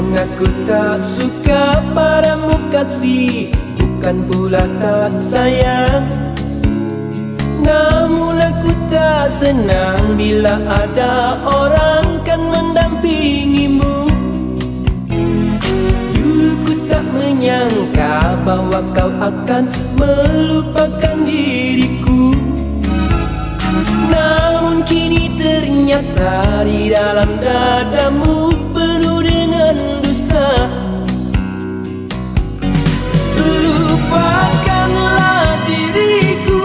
aku tak suka padamu kasih, bukan pula tak sayang. Namun aku tak senang bila ada orang kan mendampingimu. Dulu ku tak menyangka bahwa kau akan melupakan diriku. Namun kini ternyata di dalam dadamu penuh dengan dusta. Lupakanlah diriku,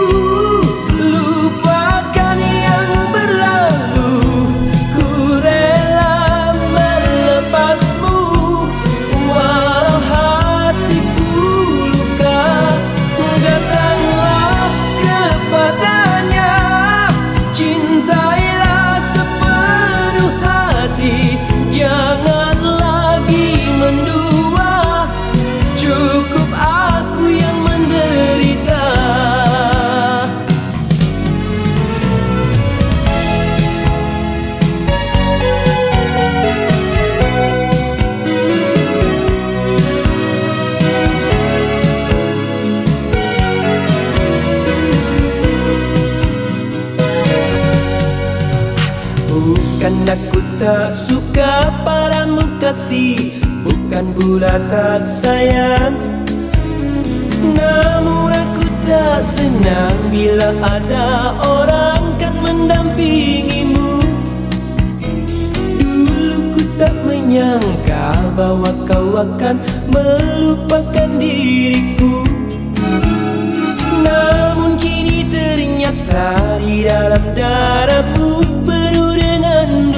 lupakan yang berlalu. Ku rela melepasmu, walau hatiku luka. Datanglah kepadanya, cintailah sepenuh hati. Jangan lagi mendua, cukup aku yang menderita. Bukan aku tak suka padamu kasih, bukan pula tak sayang. Namun aku tak senang bila ada orang kan mendampingimu. Dulu ku tak menyangka bahwa kau akan melupakan diriku. Namun kini ternyata di dalam darahmu penuh dengan